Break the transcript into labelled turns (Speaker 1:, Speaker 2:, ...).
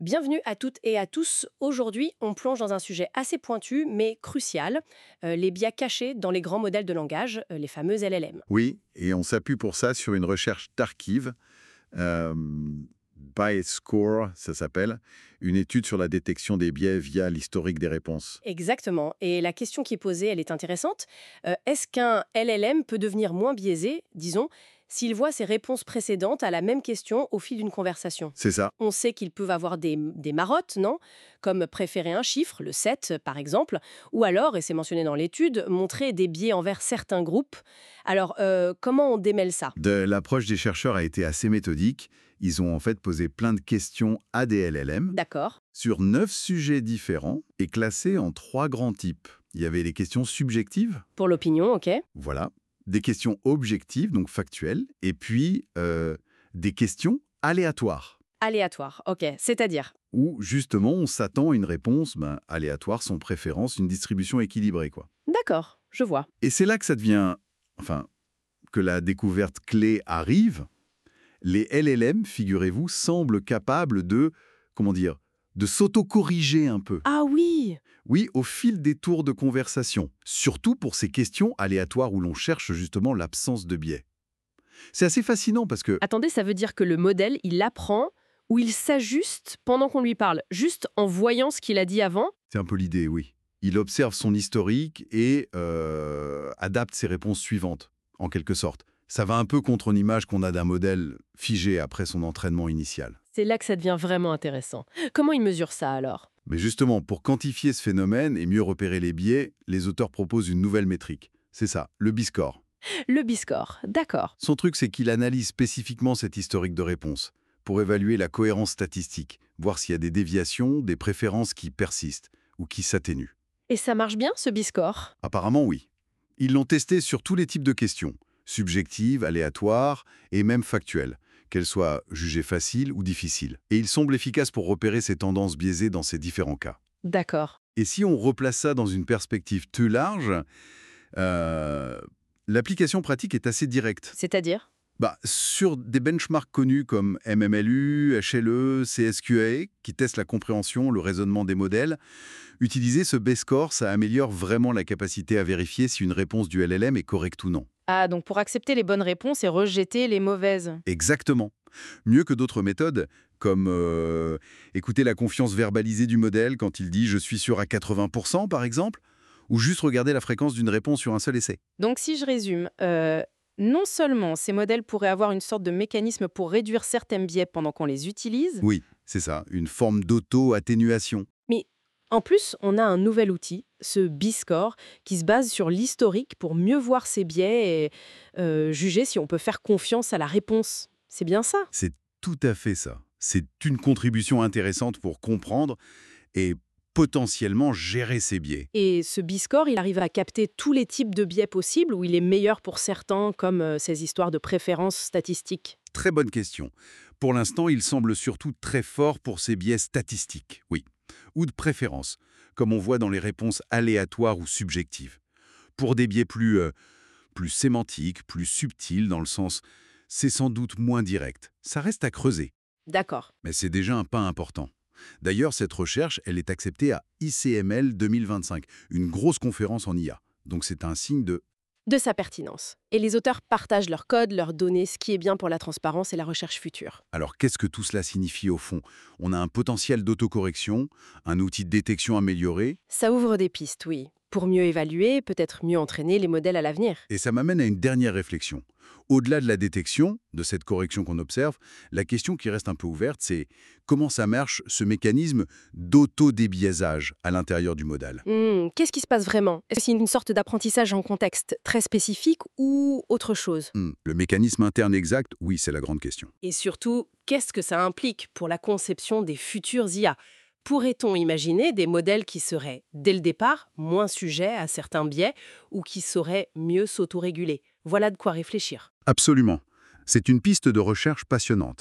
Speaker 1: Bienvenue à toutes et à tous. Aujourd'hui, on plonge dans un sujet assez pointu mais crucial, les biais cachés dans les grands modèles de langage, les fameux LLM.
Speaker 2: Oui, et on s'appuie pour ça sur une recherche d'archives, euh, Bias Score, ça s'appelle, une étude sur la détection des biais via l'historique des réponses.
Speaker 1: Exactement. Et la question qui est posée, elle est intéressante. Est-ce qu'un LLM peut devenir moins biaisé, disons, s'il voit ses réponses précédentes à la même question au fil d'une conversation?
Speaker 2: C'est ça.
Speaker 1: On sait qu'ils peuvent avoir des marottes, non? Comme préférer un chiffre, le 7 par exemple, ou alors, et c'est mentionné dans l'étude, montrer des biais envers certains groupes. Alors, comment on démêle ça?
Speaker 2: L'approche des chercheurs a été assez méthodique. Ils ont en fait posé plein de questions à des LLM
Speaker 1: D'accord.
Speaker 2: sur 9 sujets différents et classés en 3 grands types. Il y avait les questions subjectives,
Speaker 1: Pour l'opinion, ok.
Speaker 2: voilà, des questions objectives, donc factuelles, et puis des questions aléatoires,
Speaker 1: Aléatoire, ok. C'est-à-dire?
Speaker 2: où justement on s'attend à une réponse aléatoire, sans préférence, une distribution équilibrée, quoi.
Speaker 1: D'accord, je vois.
Speaker 2: Et c'est là que ça devient, enfin, que la découverte clé arrive. Les LLM, figurez-vous, semblent capables de, comment dire, de s'auto-corriger un peu.
Speaker 1: Ah oui!
Speaker 2: Oui, au fil des tours de conversation, surtout pour ces questions aléatoires où l'on cherche justement l'absence de biais. C'est assez fascinant parce que,
Speaker 1: Attendez, ça veut dire que le modèle, il apprend ou il s'ajuste pendant qu'on lui parle, juste en voyant ce qu'il a dit avant?
Speaker 2: c'est un peu l'idée, oui. Il observe son historique et adapte ses réponses suivantes, en quelque sorte. Ça va un peu contre une image qu'on a d'un modèle figé après son entraînement initial.
Speaker 1: C'est là que ça devient vraiment intéressant. Comment il mesure ça alors?
Speaker 2: Mais justement, pour quantifier ce phénomène et mieux repérer les biais, les auteurs proposent une nouvelle métrique. C'est ça, le B-score.
Speaker 1: Le B-score, d'accord.
Speaker 2: Son truc, c'est qu'il analyse spécifiquement cet historique de réponse pour évaluer la cohérence statistique, voir s'il y a des déviations, des préférences qui persistent ou qui s'atténuent.
Speaker 1: Et ça marche bien, ce B-score?
Speaker 2: Apparemment, oui. Ils l'ont testé sur tous les types de questions, subjectives, aléatoires et même factuelles, qu'elles soient jugées faciles ou difficiles. Et ils semblent efficaces pour repérer ces tendances biaisées dans ces différents cas.
Speaker 1: D'accord.
Speaker 2: Et si on replace ça dans une perspective plus large, euh, l'application pratique est assez directe.
Speaker 1: C'est-à-dire?
Speaker 2: Sur des benchmarks connus comme MMLU, HLE, CSQA, qui testent la compréhension, le raisonnement des modèles, utiliser ce B-score, ça améliore vraiment la capacité à vérifier si une réponse du LLM est correcte ou non.
Speaker 1: Ah, donc pour accepter les bonnes réponses et rejeter les mauvaises.
Speaker 2: Exactement. Mieux que d'autres méthodes, comme écouter la confiance verbalisée du modèle quand il dit « je suis sûr à 80%» par exemple, ou juste regarder la fréquence d'une réponse sur un seul essai.
Speaker 1: Donc si je résume, non seulement ces modèles pourraient avoir une sorte de mécanisme pour réduire certains biais pendant qu'on les utilise,
Speaker 2: Oui, c'est ça, une forme d'auto-atténuation.
Speaker 1: mais en plus, on a un nouvel outil, ce B-score, qui se base sur l'historique pour mieux voir ses biais et juger si on peut faire confiance à la réponse. C'est bien ça?
Speaker 2: C'est tout à fait ça. C'est une contribution intéressante pour comprendre et potentiellement gérer ces biais.
Speaker 1: Et ce B-score, il arrive à capter tous les types de biais possibles ou il est meilleur pour certains, comme ces histoires de préférences statistiques?
Speaker 2: Très bonne question. Pour l'instant, il semble surtout très fort pour ces biais statistiques, oui, ou de préférence, comme on voit dans les réponses aléatoires ou subjectives. Pour des biais plus sémantiques, plus subtils, dans le sens c'est sans doute moins direct. Ça reste à creuser,
Speaker 1: D'accord.
Speaker 2: mais c'est déjà un pas important. D'ailleurs, cette recherche, elle est acceptée à ICML 2025, une grosse conférence en IA. Donc c'est un signe de...
Speaker 1: De sa pertinence. Et les auteurs partagent leurs codes, leurs données, ce qui est bien pour la transparence et la recherche future.
Speaker 2: Alors qu'est-ce que tout cela signifie au fond? On a un potentiel d'autocorrection, un outil de détection amélioré,
Speaker 1: Ça ouvre des pistes, oui, pour mieux évaluer, peut-être mieux entraîner les modèles à l'avenir.
Speaker 2: et ça m'amène à une dernière réflexion. Au-delà de la détection, de cette correction qu'on observe, la question qui reste un peu ouverte, c'est comment ça marche ce mécanisme d'auto-débiaisage à l'intérieur du modèle?
Speaker 1: Qu'est-ce qui se passe vraiment? Est-ce que c'est une sorte d'apprentissage en contexte très spécifique ou autre chose?
Speaker 2: Le mécanisme interne exact, oui, c'est la grande question.
Speaker 1: Et surtout, qu'est-ce que ça implique pour la conception des futurs IA? Pourrait-on imaginer des modèles qui seraient, dès le départ, moins sujets à certains biais ou qui sauraient mieux s'autoréguler? Voilà de quoi réfléchir.
Speaker 2: Absolument. C'est une piste de recherche passionnante.